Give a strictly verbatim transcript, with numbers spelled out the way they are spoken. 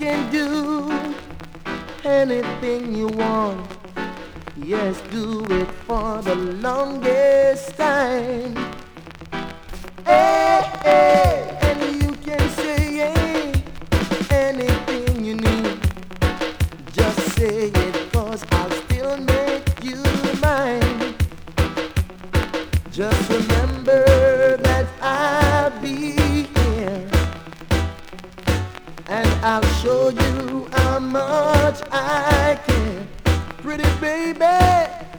can do anything you want. Yes, do it for the longest time. Hey, hey, and you can say hey, anything you need. Just say it, cause I'll still make you mine. Just remember that I'll be here, and I'll show you how much I care. Pretty baby,